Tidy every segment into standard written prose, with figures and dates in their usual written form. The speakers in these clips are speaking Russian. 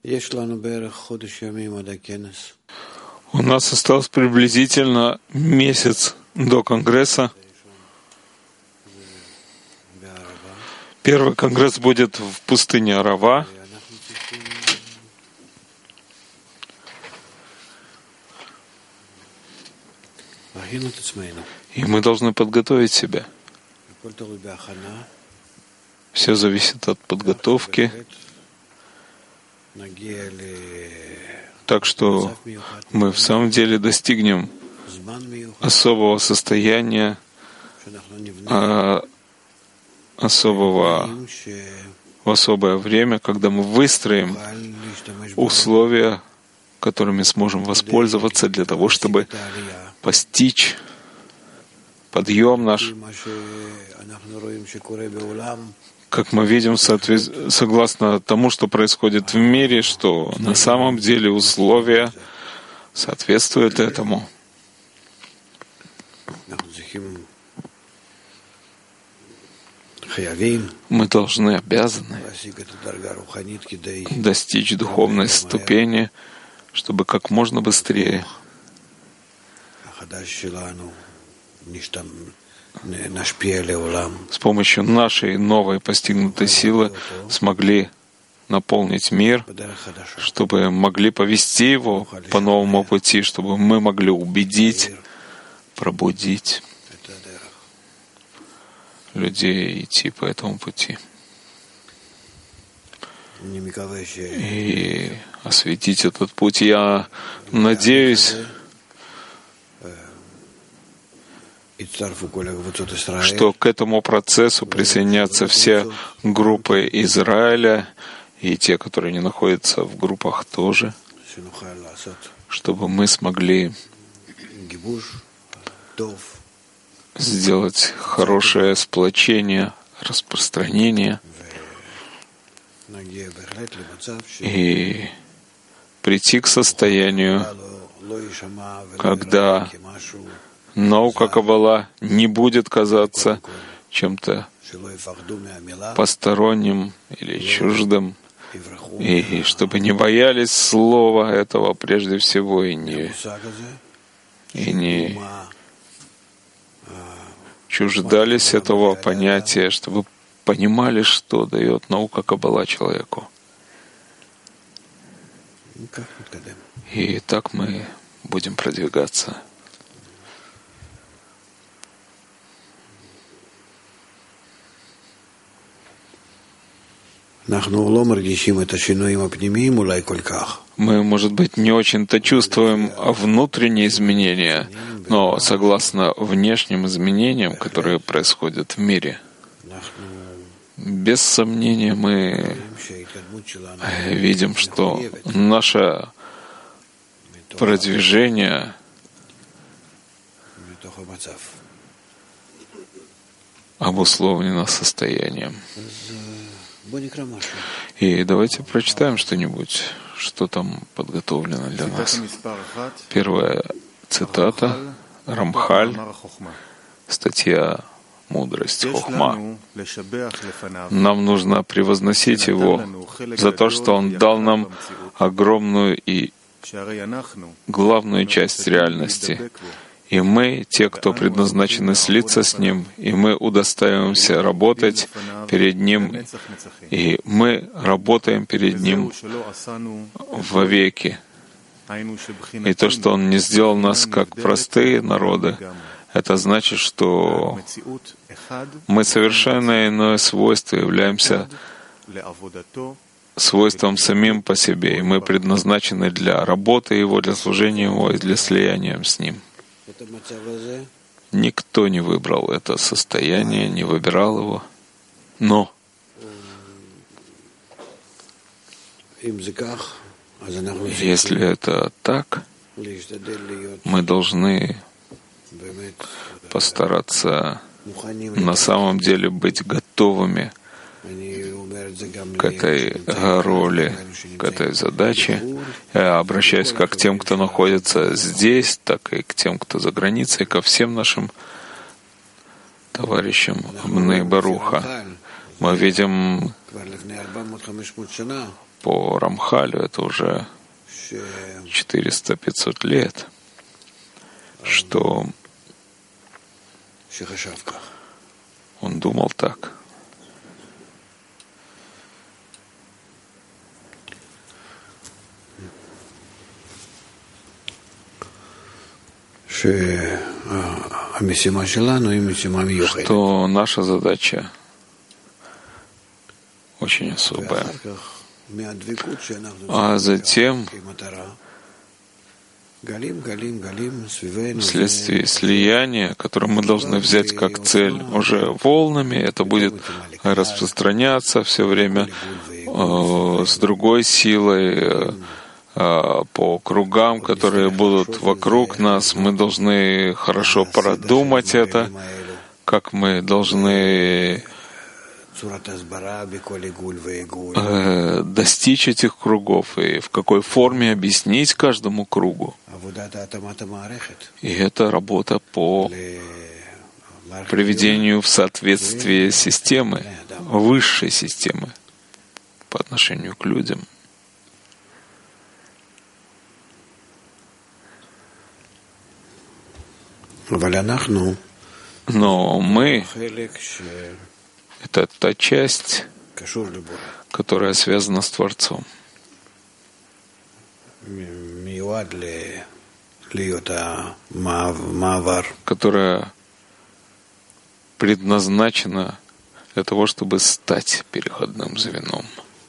У нас осталось приблизительно месяц до Конгресса. Первый Конгресс будет в пустыне Арава. И мы должны подготовить себя. Все зависит от подготовки. Так что мы в самом деле достигнем особого состояния, в особое время, когда мы выстроим условия, которыми сможем воспользоваться для того, чтобы постичь подъем наш. Как мы видим, согласно тому, что происходит в мире, что на самом деле условия соответствуют этому. Мы должны, обязаны достичь духовной ступени, чтобы как можно быстрее с помощью нашей новой постигнутой силы смогли наполнить мир, чтобы могли повести его по новому пути, чтобы мы могли убедить, пробудить людей идти по этому пути и осветить этот путь. Я надеюсь, что к этому процессу присоединятся все группы Израиля и те, которые не находятся в группах тоже, чтобы мы смогли сделать хорошее сплочение, распространение и прийти к состоянию, когда наука Каббала не будет казаться чем-то посторонним или чуждым, и чтобы не боялись слова этого прежде всего, и не чуждались этого понятия, чтобы понимали, что дает наука Каббала человеку. И так мы будем продвигаться. Мы, может быть, не очень-то чувствуем внутренние изменения, но согласно внешним изменениям, которые происходят в мире, без сомнения мы видим, что наше продвижение обусловлено состоянием. И давайте прочитаем что-нибудь, что там подготовлено для нас. Первая цитата, Рамхаль, статья «Мудрость Хохма». Нам нужно превозносить его за то, что он дал нам огромную и главную часть реальности. И мы, те, кто предназначены слиться с Ним, и мы удостаиваемся работать перед Ним, и мы работаем перед Ним вовеки. И то, что Он не сделал нас как простые народы, это значит, что мы совершенно иное свойство являемся свойством самим по себе, и мы предназначены для работы Его, для служения Его и для слияния с Ним. Никто не выбрал это состояние, не выбирал его. Но если это так, мы должны постараться на самом деле быть готовыми к этой роли, к этой задаче. Я обращаюсь как к тем, кто находится здесь, так и к тем, кто за границей, ко всем нашим товарищам Бней Баруха. Мы видим по Рамхалю это уже 400-500 лет, что он думал так. Что наша задача очень особая. А затем, вследствие слияния, которое мы должны взять как цель, уже волнами это будет распространяться все время с другой силой, по кругам, которые будут вокруг нас. Мы должны хорошо продумать это, как мы должны достичь этих кругов и в какой форме объяснить каждому кругу. И это работа по приведению в соответствие системы, высшей системы по отношению к людям. Но мы — это та часть, которая связана с Творцом, которая предназначена для того, чтобы стать переходным звеном.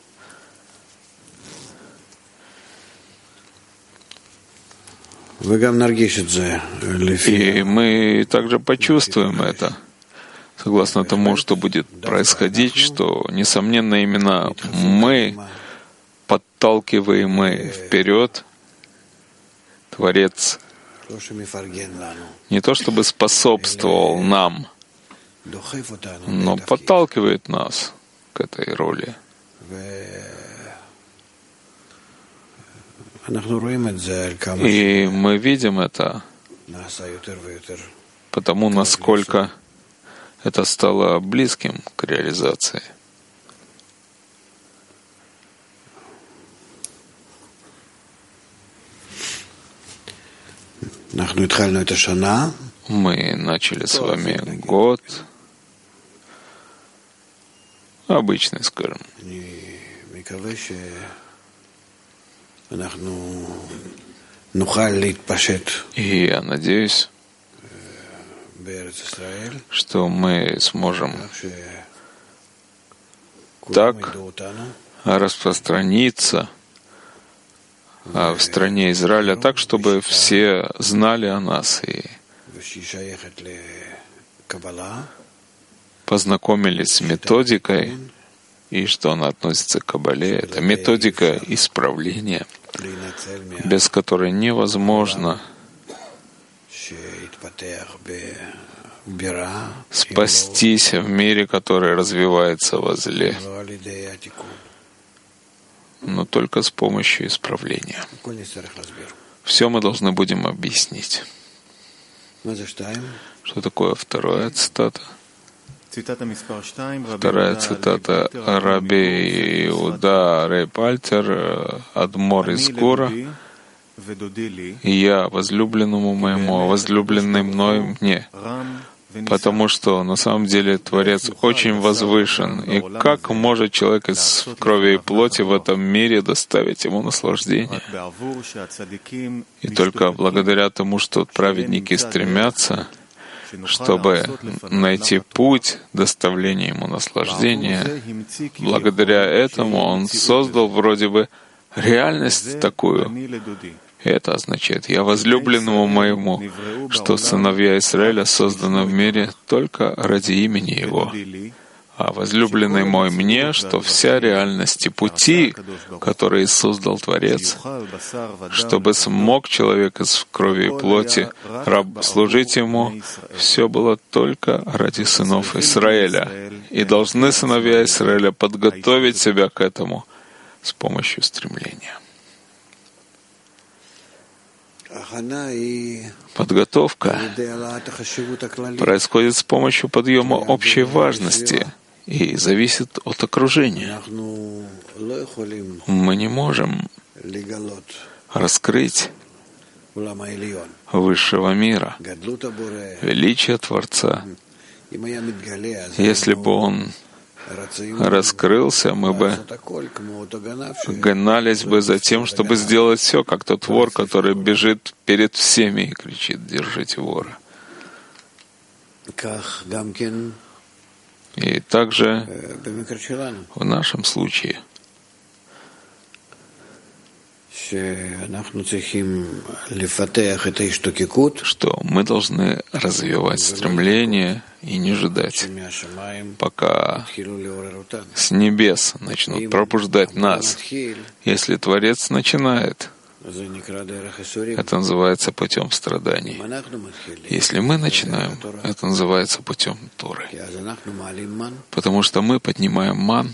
И мы также почувствуем это, согласно тому, что будет происходить, что, несомненно, именно мы, подталкиваемые вперед, Творец не то чтобы способствовал нам, но подталкивает нас к этой роли. И мы видим это потому, насколько это стало близким к реализации. Мы начали с вами год, обычный, скажем. И я надеюсь, что мы сможем так распространиться в стране Израиля, так, чтобы все знали о нас и познакомились с методикой, и что она относится к Кабале. Это методика исправления, без которой невозможно спастись в мире, который развивается во зле, но только с помощью исправления. Все мы должны будем объяснить. Что такое вторая цитата? Вторая цитата Раби Иуда Рейб Альтер, Адмор из Гора. «И я возлюбленному моему, а возлюбленный мной мне». Потому что на самом деле Творец очень возвышен. И как может человек из крови и плоти в этом мире доставить ему наслаждение? И только благодаря тому, что праведники стремятся, чтобы найти путь доставления ему наслаждения, благодаря этому он создал вроде бы реальность такую. И это означает: «Я возлюбленному моему», что сыновья Израиля созданы в мире только ради имени Его. А возлюбленный мой мне, что вся реальность и пути, которые создал Творец, чтобы смог человек из крови и плоти служить Ему, все было только ради сынов Израиля. И должны сыновья Израиля подготовить себя к этому с помощью стремления. Подготовка происходит с помощью подъема общей важности и зависит от окружения. мы не можем раскрыть высшего мира, величие Творца. Если бы Он раскрылся, мы бы гнались бы за тем, чтобы сделать все, как тот вор, который бежит перед всеми и кричит: «Держите вора». И также в нашем случае, что мы должны развивать стремление и не ждать, пока с небес начнут пробуждать нас. Если Творец начинает, это называется путем страданий. Если мы начинаем, это называется путем Торы. Потому что мы поднимаем ман,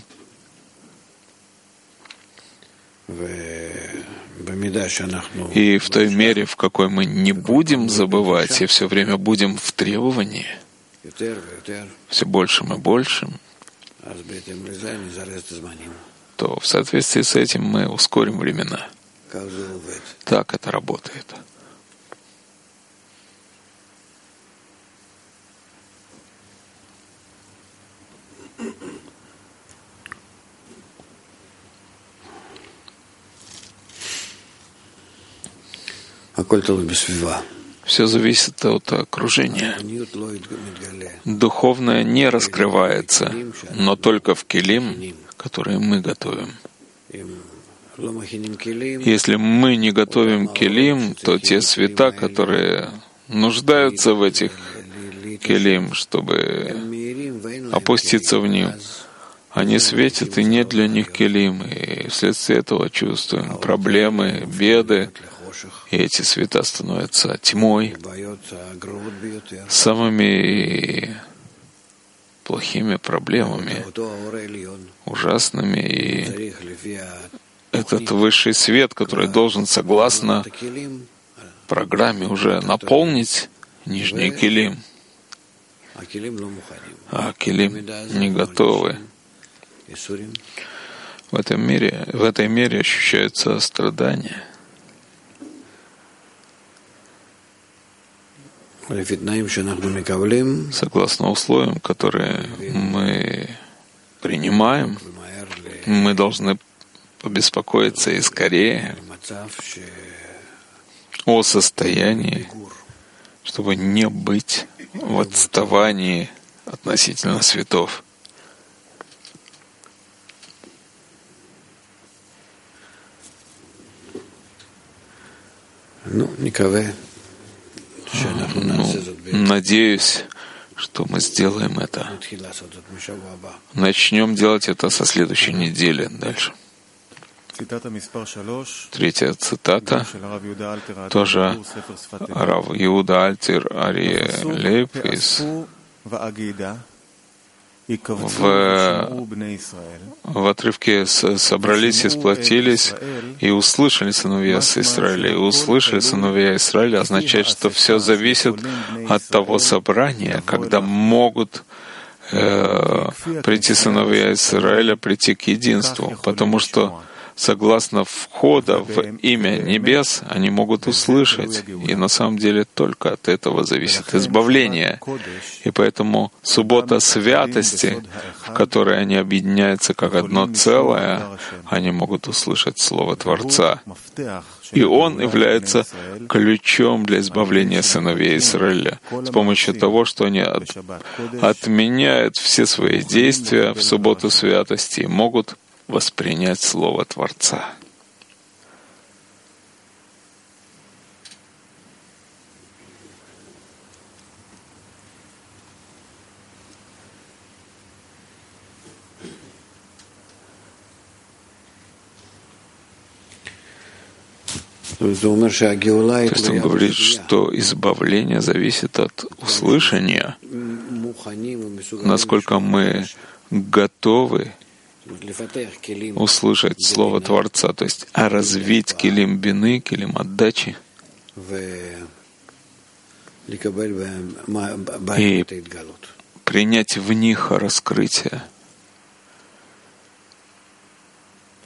и в той мере, в какой мы не будем забывать и все время будем в требовании, все большим и большим, то в соответствии с этим мы ускорим времена. Так это работает. Все зависит от окружения. Духовное не раскрывается, но только в келим, которые мы готовим. Если мы не готовим келим, то те света, которые нуждаются в этих келим, чтобы опуститься в них, они светят, и нет для них келим. И вследствие этого чувствуем проблемы, беды, и эти света становятся тьмой, самыми плохими проблемами, ужасными. И этот высший свет, который должен, согласно программе, уже наполнить нижний келим, а келим не готовы. В этой мере ощущаются страдания. Согласно условиям, которые мы принимаем, мы должны побеспокоиться и скорее о состоянии, чтобы не быть в отставании относительно светов. Надеюсь, что мы сделаем это. Начнем делать это со следующей недели дальше. Третья цитата, тоже Рав Иуда Альтер Арье Лейб в отрывке «Собрались и сплотились, и услышали сыновья Израиля». И «услышали сыновья Израиля» означает, что все зависит от того собрания, когда могут прийти сыновья Израиля, прийти к единству, потому что согласно входа в имя небес, они могут услышать, и на самом деле только от этого зависит избавление. И поэтому суббота святости, в которой они объединяются как одно целое, они могут услышать Слово Творца. И Он является ключом для избавления сыновей Израиля с помощью того, что они отменяют все свои действия в субботу святости и могут воспринять Слово Творца. То есть он говорит, что избавление зависит от услышания, насколько мы готовы услышать Слово Творца, то есть развить килим бины, килим отдачи и принять в них раскрытие.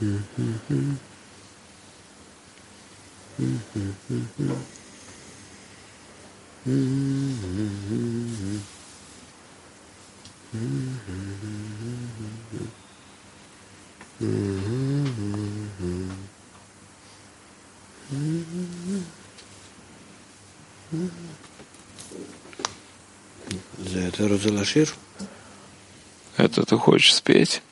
Это ты хочешь спеть?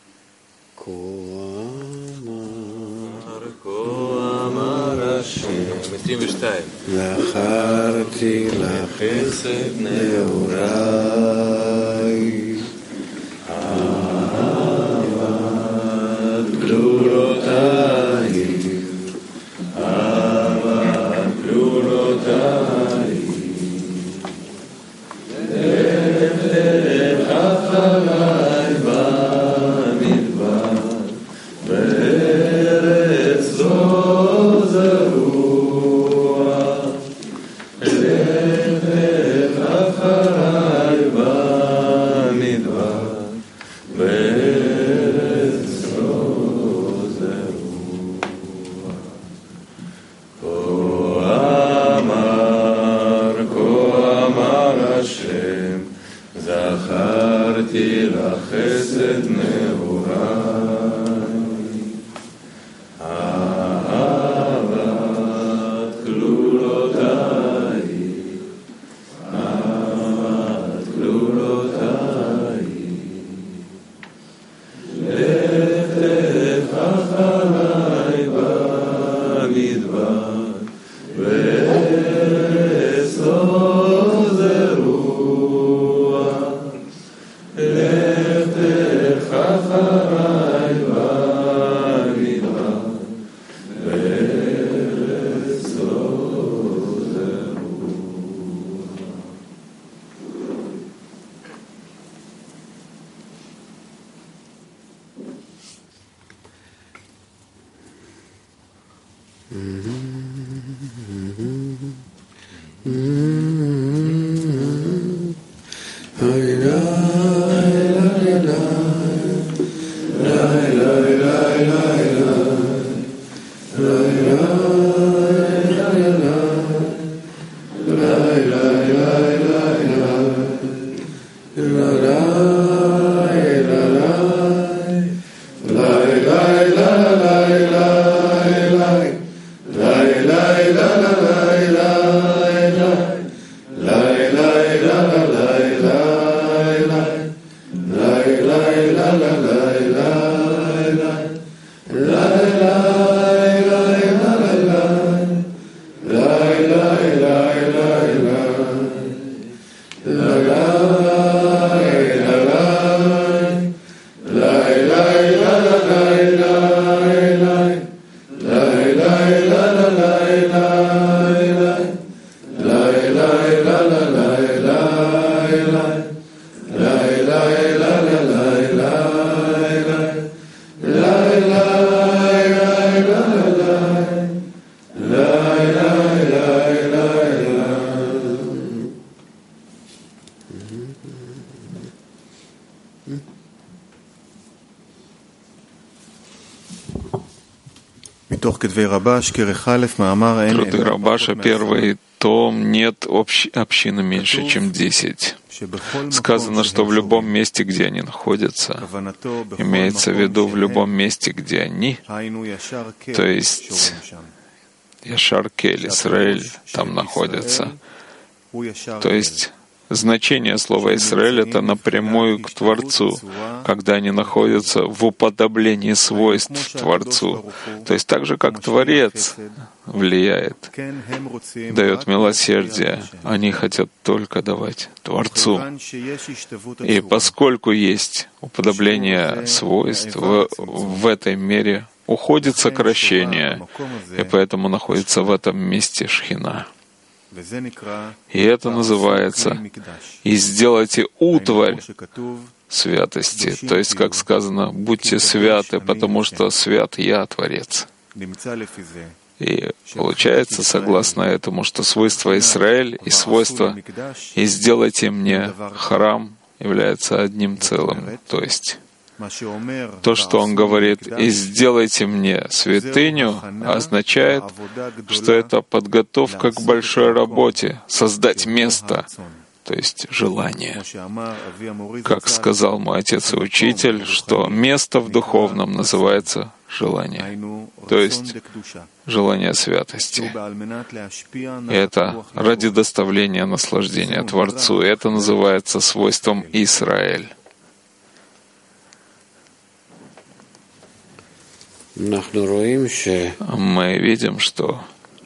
זכרתי לך חסד נעוריי, אהבת גלולותייך, אהבת גלולותייך, לך לך אחריי במדבר, בארץ לא זרוע, לך לך אחריי במדבר, בארץ לא זרוע. כה אמר השם, זכרתי לך חסד נעוריי, אהבת כלולותייך, אהבת כלולותייך, לך לך אחריי במדבר, בארץ לא זרוע, לך לך אחריי במדבר, בארץ לא זרוע. Труды Рабаша, первый том, нет общины меньше, чем 10. Сказано, что в любом месте, где они находятся, имеется в виду в любом месте, где они, то есть Яшар Кель, Исраэль, там находятся. То есть значение слова «Исраэль» — это напрямую к Творцу, когда они находятся в уподоблении свойств Творцу. То есть так же, как Творец влияет, дает милосердие, они хотят только давать Творцу. И поскольку есть уподобление свойств, в этой мере уходит сокращение, и поэтому находится в этом месте Шхина. И это называется «И сделайте утварь святости». То есть, как сказано, «Будьте святы, потому что свят Я, Творец». И получается, согласно этому, что свойство Исраэль и свойство «И сделайте мне храм» являются одним целым. То есть То, что он говорит, «И сделайте мне святыню», означает, что это подготовка к большой работе, создать место, то есть желание. Как сказал мой отец и учитель, что место в духовном называется желание, то есть желание святости. И это ради доставления наслаждения Творцу. И это называется свойством Израиль. Мы видим, что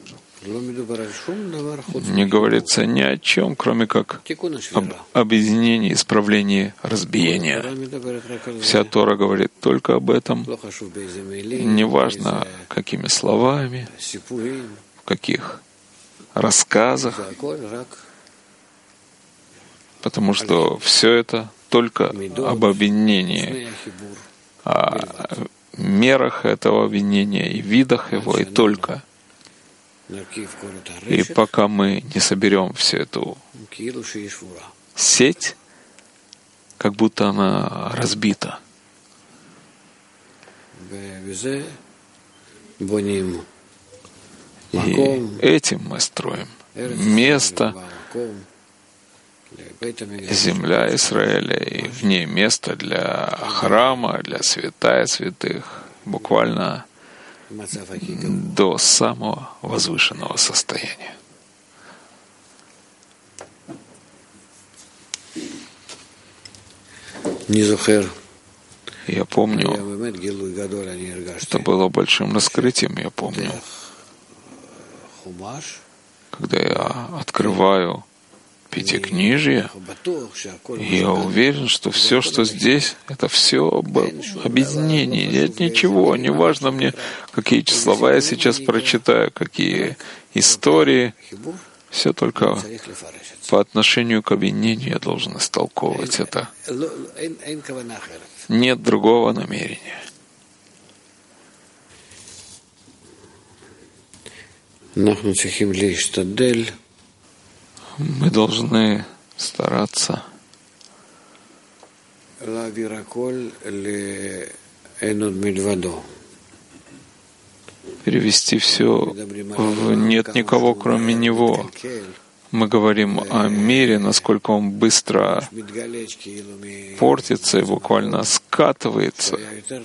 не говорится ни о чем, кроме как об объединении, исправлении, разбиении. Вся Тора говорит только об этом. Неважно, какими словами, в каких рассказах, потому что все это только об объединении, о мерах этого объединения и видах его, и только. И пока мы не соберем всю эту сеть, как будто она разбита. И этим мы строим место, земля Израиля, и в ней место для храма, для святая святых, буквально до самого возвышенного состояния. Я помню, это было большим раскрытием, я помню, когда я открываю Пятикнижие, я уверен, что все, что здесь, это все об объединении. Нет ничего, не важно мне, какие слова я сейчас прочитаю, какие истории. Все только по отношению к объединению я должен истолковывать это. Нет другого намерения. Мы должны стараться перевести все в «нет никого, кроме Него». Мы говорим о мире, насколько он быстро портится и буквально скатывается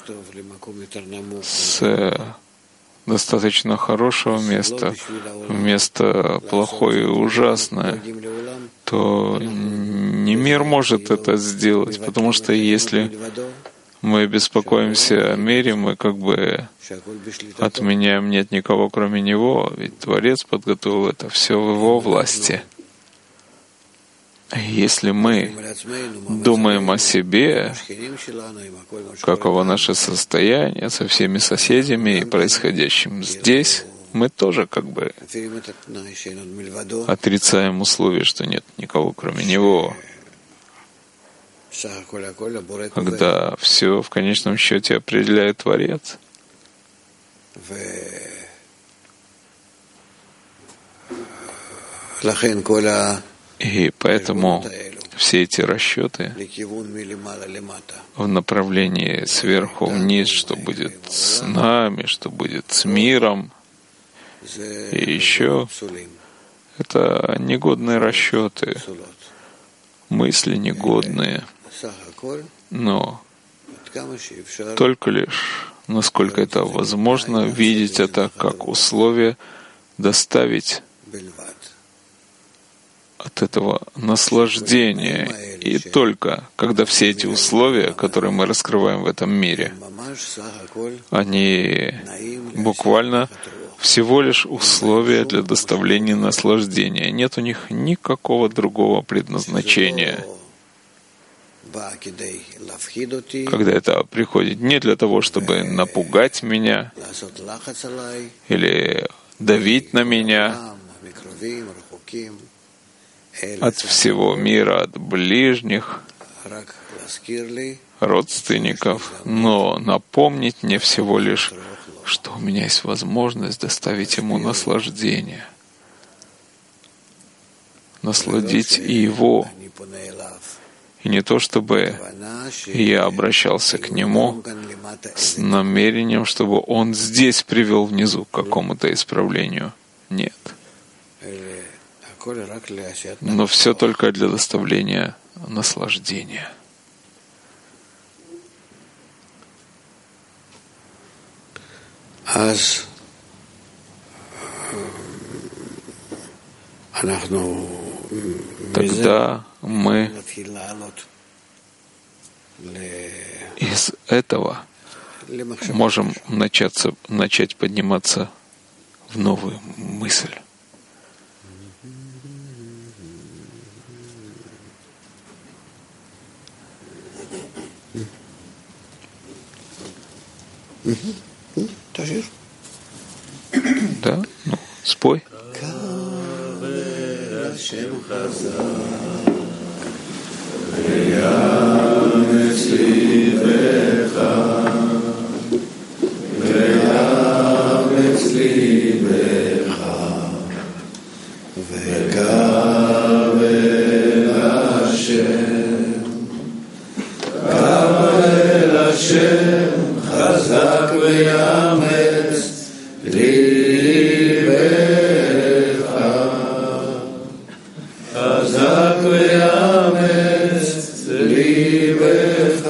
с достаточно хорошего места в место плохое и ужасное, то не мир может это сделать, потому что если мы беспокоимся о мире, мы как бы отменяем «нет никого, кроме Него», ведь Творец подготовил это все в Его власти. Если мы думаем о себе, каково наше состояние со всеми соседями и происходящим здесь, мы тоже как бы отрицаем условие, что нет никого, кроме Него, когда все в конечном счете определяет Творец. И поэтому все эти расчеты в направлении сверху вниз, что будет с нами, что будет с миром, и еще это негодные расчеты, мысли негодные, но только лишь, насколько это возможно, видеть это как условие доставить от этого наслаждения. И только когда все эти условия, которые мы раскрываем в этом мире, они буквально всего лишь условия для доставления наслаждения. Нет у них никакого другого предназначения. Когда это приходит не для того, чтобы напугать меня или давить на меня от всего мира, от ближних, родственников, но напомнить мне всего лишь, что у меня есть возможность доставить ему наслаждение, насладить и его. И не то, чтобы я обращался к Нему с намерением, чтобы Он здесь привел внизу к какому-то исправлению. Нет. Но все только для доставления наслаждения. Тогда мы из этого можем начать подниматься в новую мысль. Да? Ну, спой. חזק ויאמץ ליבך, חזק ויאמץ ליבך,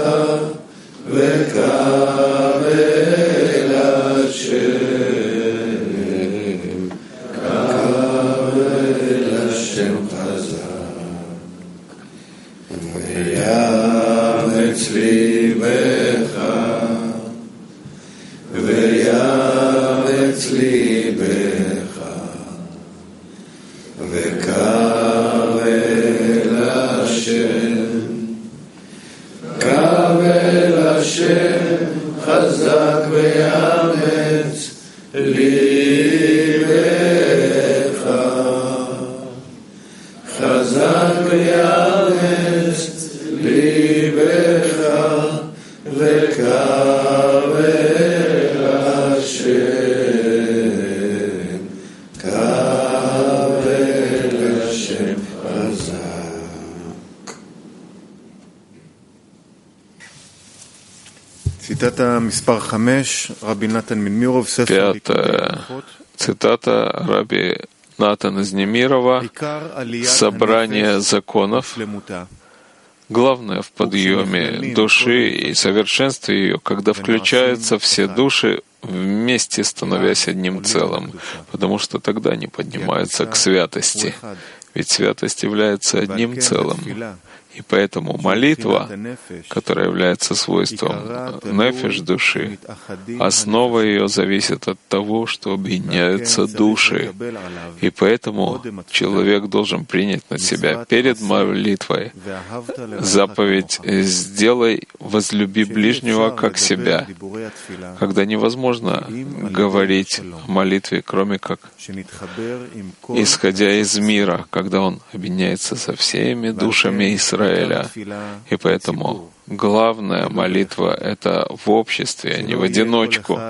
וקבל השם, קבל השם חזק, ויאמץ ליבך, ויאמץ ליבך, וקבל השם, קבל השם, חזק ויאמץ ליבך, חזק ויאמץ ליבך, וקבל השם, קבל השם חזק. ציטטה מספר 5, רבי נתן מנמירוב, ספר цитата Раби Натана из Немирова, «Собрание законов». Главное в подъеме души и совершенстве ее, когда включаются все души, вместе становясь одним целым, потому что тогда они поднимаются к святости. Ведь святость является одним целым. И поэтому молитва, которая является свойством нефеш души, основа ее зависит от того, что объединяются души. И поэтому человек должен принять на себя перед молитвой заповедь «Сделай, возлюби ближнего как себя», когда невозможно говорить о молитве, кроме как исходя из мира, когда он объединяется со всеми душами Израиля. И поэтому главная молитва — это в обществе, а не в одиночку,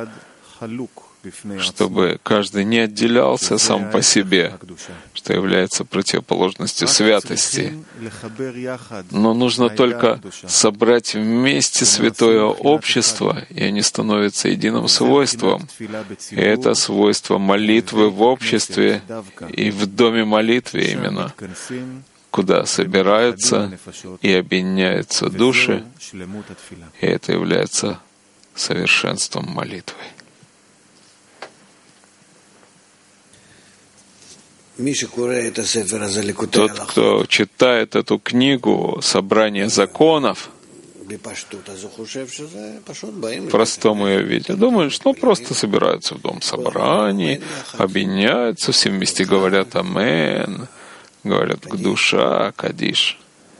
чтобы каждый не отделялся сам по себе, что является противоположностью святости. Но нужно только собрать вместе святое общество, и они становятся единым свойством. И это свойство молитвы в обществе и в доме молитвы именно, куда собираются и объединяются души, и это является совершенством молитвы. Тот, кто читает эту книгу «Собрание законов», в простом ее виде, думают, что просто собираются в дом собраний, объединяются, все вместе говорят «Амен», говорят «Кдуша», «Кадиш».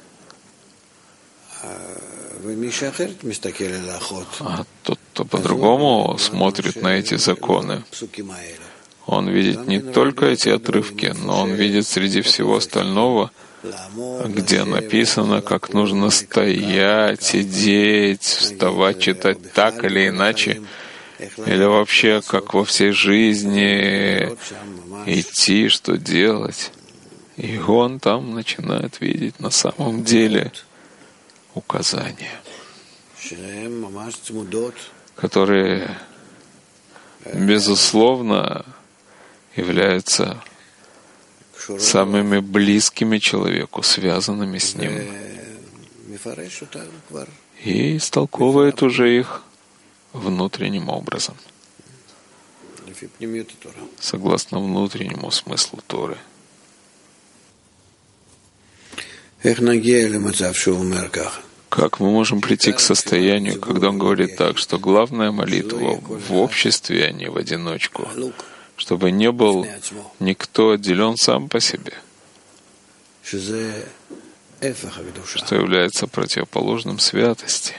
А тот, кто по-другому смотрит на эти законы, он видит не только эти отрывки, но он видит среди всего остального, где написано, как нужно стоять, сидеть, вставать, читать так или иначе, или вообще, как во всей жизни идти, что делать. И он там начинает видеть на самом деле указания, которые, безусловно, являются самыми близкими человеку, связанными с ним, и истолковывает уже их внутренним образом, согласно внутреннему смыслу Торы. Как мы можем прийти к состоянию, когда он говорит так, что главная молитва в обществе, а не в одиночку, чтобы не был никто отделен сам по себе, что является противоположным святости?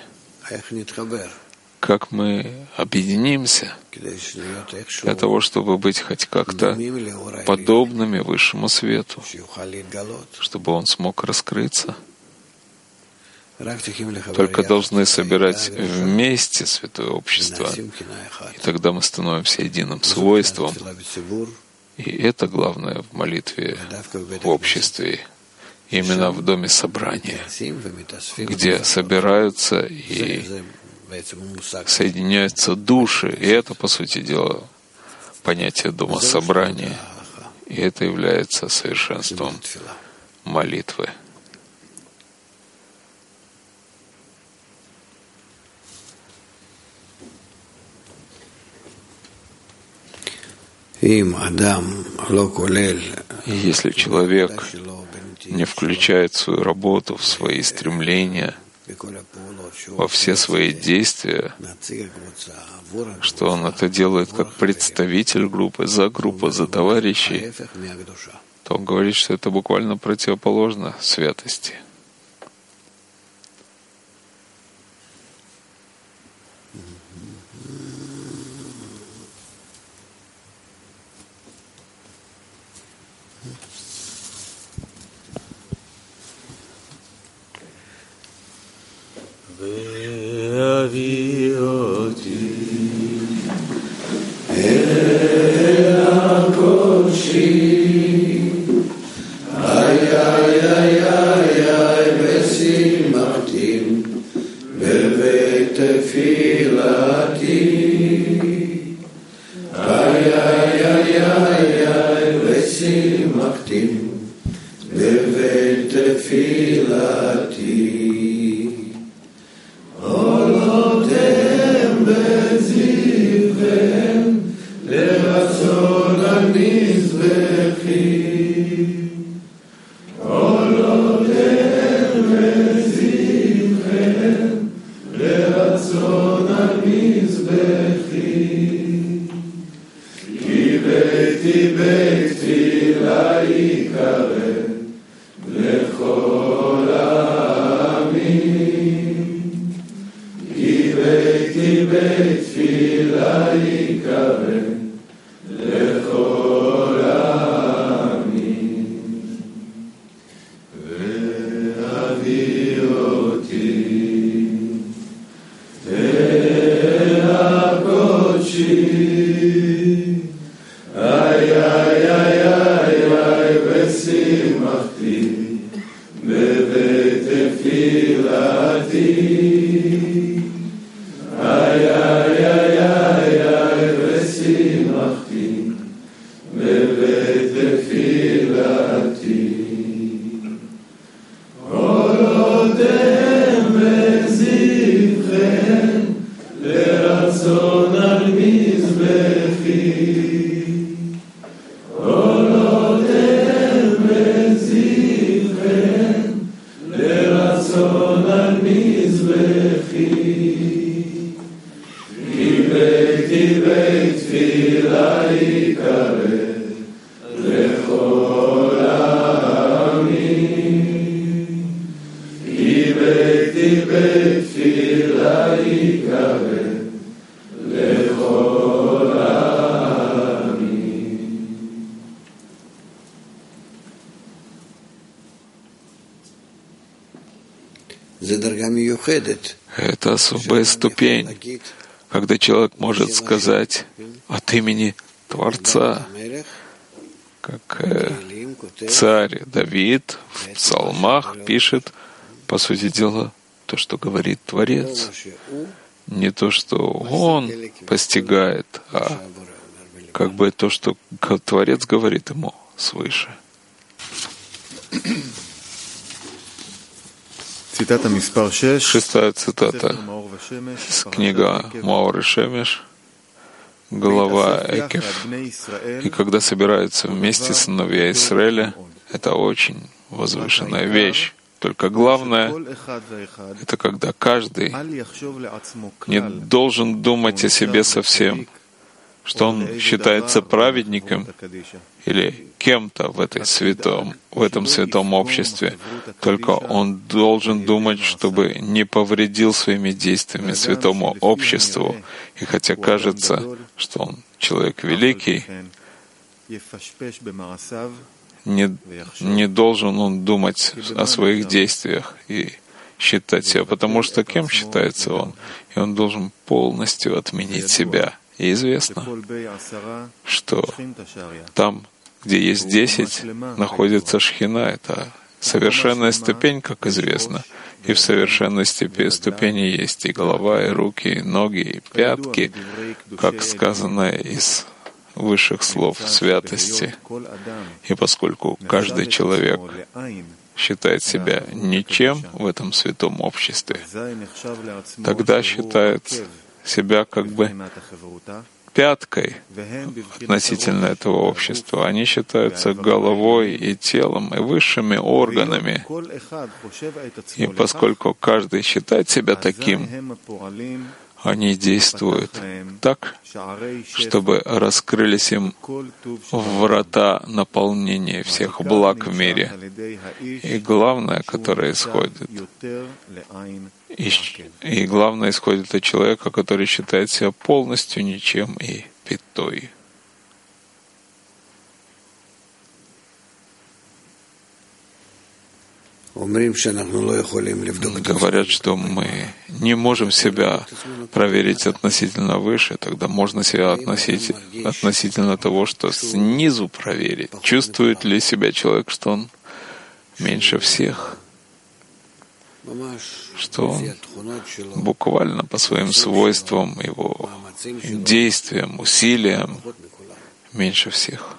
Как мы объединимся для того, чтобы быть хоть как-то подобными высшему свету, чтобы он смог раскрыться? Только должны собирать вместе святое общество, и тогда мы становимся единым свойством. И это главное в молитве в обществе, именно в доме собрания, где собираются и соединяются души. И это, по сути дела, понятие дома собрания. И это является совершенством молитвы. И если человек не включает свою работу в свои стремления, во все свои действия, что он это делает как представитель группы, за товарищей, то он говорит, что это буквально противоположно святости. והביא אותי אל הקודשי, איי איי איי איי איי ושימחתי בבית תפילתי, איי איי איי איי איי ושימחתי בבית תפילתי. עולותיהם בזבחיהם לרצון המזבחים, עולותיהם בזבחיהם לרצון המזבחים, כי ביתי בית תפילה יקרא לכל בית תפילה יקרא לכל העמים, והביא אותי אל הקודשי, איי איי איי איי איי ושימחתי בבית תפילתי, איי איי איי איי איי ושימחתי בבית תפילתי, עולותיהם בזבחיהם לרצון על מזבחי, עולותיהם בזבחיהם לרצון על מזבחי, בית תפילה יקרא לכל העמים, כי ביתי בית תפילה יקרא לכל העמים. Это особая ступень, когда человек может сказать от имени Творца, как царь Давид в псалмах пишет, по сути дела, то, что говорит Творец, не то, что он постигает, а как бы то, что Творец говорит ему свыше. Шестая цитата с книга Маор и Шемеш, глава Экев. И когда собираются вместе сыновья Израиля, это очень возвышенная вещь. Только главное, это когда каждый не должен думать о себе совсем, что он считается праведником или кем-то в этом святом обществе. Только он должен думать, чтобы не повредил своими действиями святому обществу. И хотя кажется, что он человек великий, не должен он думать о своих действиях и считать себя, потому что кем считается он? И он должен полностью отменить себя. И известно, что там, где есть 10, находится Шхина. Это совершенная ступень, как известно. И в совершенной ступени есть и голова, и руки, и ноги, и пятки, как сказано из высших слов святости. И поскольку каждый человек считает себя ничем в этом святом обществе, тогда считает себя как бы пяткой относительно этого общества. Они считаются головой и телом, и высшими органами. И поскольку каждый считает себя таким, они действуют так, чтобы раскрылись им врата наполнения всех благ в мире. И главное, которое исходит, и главное исходит от человека, который считает себя полностью ничем и пятой. Говорят, что мы не можем себя проверить относительно выше, тогда можно себя относительно того, что снизу проверить. Чувствует ли себя человек, что он меньше всех? Что он буквально по своим свойствам, его действиям, усилиям меньше всех?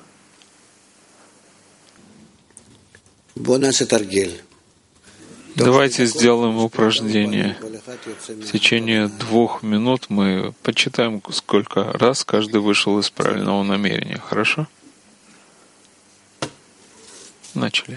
Давайте сделаем упражнение. В течение 2 минут мы почитаем, сколько раз каждый вышел из правильного намерения. Хорошо? Начали.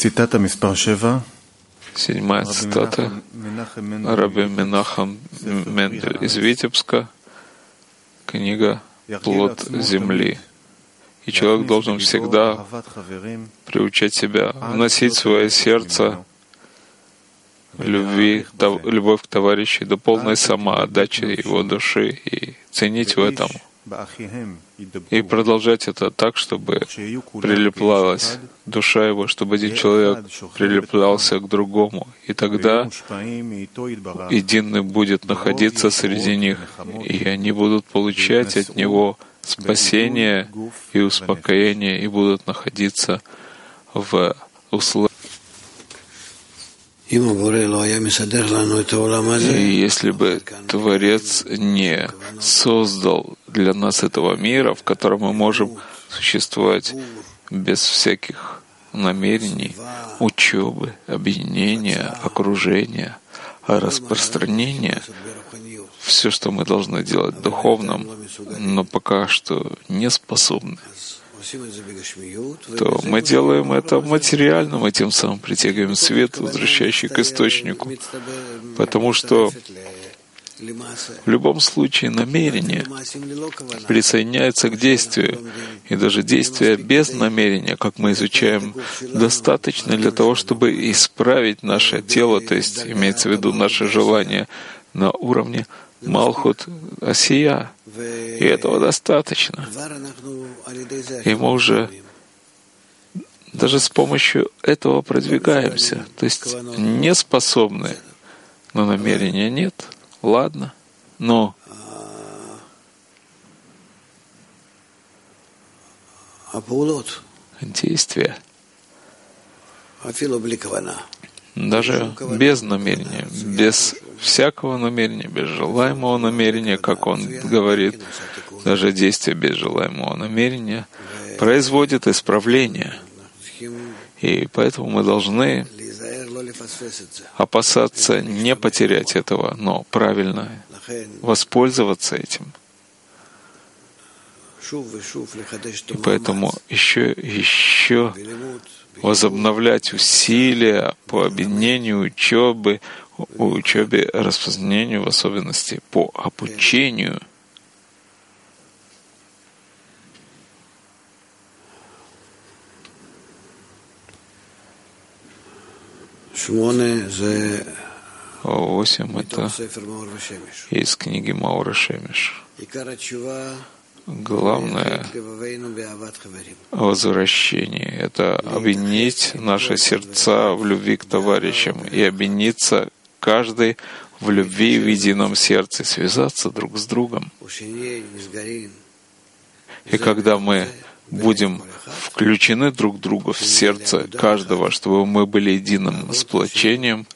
ציטטה מספר 7. 7 цитата. Раби Менахем Мендель из Витебска. Книга «Плод земли». И человек должен всегда приучать себя, вносить в свое сердце любовь к товарищу до полной самоотдачи его души и ценить в этом. И продолжать это так, чтобы прилеплялась душа его, чтобы один человек прилеплялся к другому. И тогда единый будет находиться среди них, и они будут получать от него спасение и успокоение, и будут находиться в условиях. И если бы Творец не создал для нас этого мира, в котором мы можем существовать без всяких намерений, учебы, объединения, окружения, распространения, все, что мы должны делать духовным, но пока что не способны, то мы делаем это материальным, и тем самым притягиваем свет, возвращающий к источнику. Потому что в любом случае намерение присоединяется к действию, и даже действие без намерения, как мы изучаем, достаточно для того, чтобы исправить наше тело, то есть имеется в виду наше желание на уровне Малхут Асия. И этого достаточно. И мы уже даже с помощью этого продвигаемся. То есть не способны, но намерения нет. Ладно, но действия, даже без намерения, без всякого намерения, без желаемого намерения, как он говорит, даже действие без желаемого намерения производит исправление. И поэтому мы должны опасаться не потерять этого, но правильно воспользоваться этим. И поэтому еще возобновлять усилия по объединению учебе, распространению, в особенности по обучению. Восемь — это из книги Маура Шемеш. Главное возвращение — это объединить наши сердца в любви к товарищам и объединиться каждый в любви в едином сердце, связаться друг с другом. И когда мы будем включены друг другу в сердце каждого, чтобы мы были единым сплочением,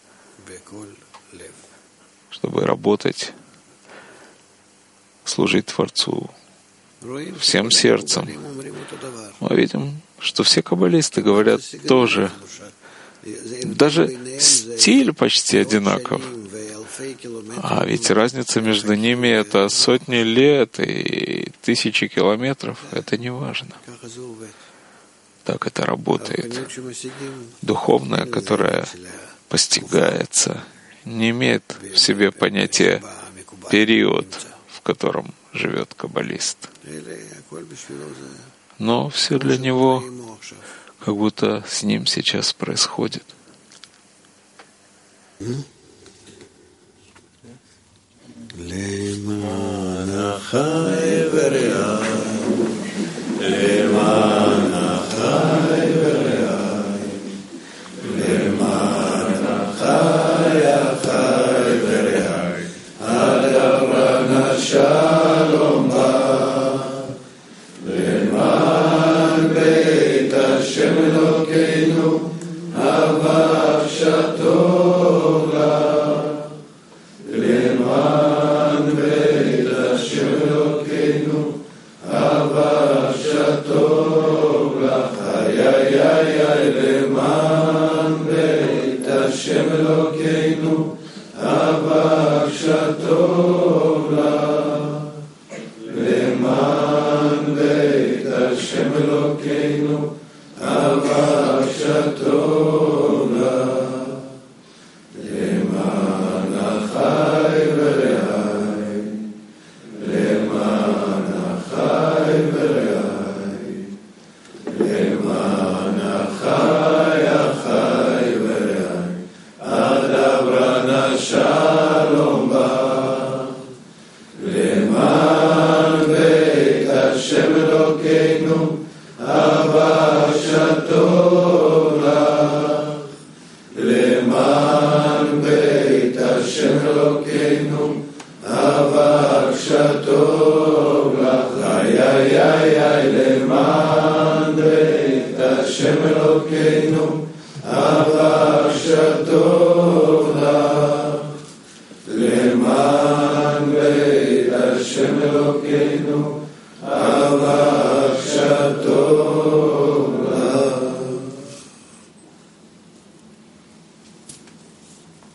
чтобы работать, служить Творцу всем сердцем. Мы видим, что все каббалисты говорят тоже. Даже стиль почти одинаков. А ведь разница между ними — это сотни лет и тысячи километров. Это не важно. Так это работает. Духовное, которое постигается, не имеет в себе понятия период, в котором живет каббалист. Но все для него как будто с ним сейчас происходит. Hashem Elokeinu, Avashato שלום בך, למען בית השם אלוקינו, אבקשתו לך, למען בית השם אלוקינו, אבקשתו לך, למען בית השם אלוקינו, אבקשתו לך, למען בית השם אלוקינו,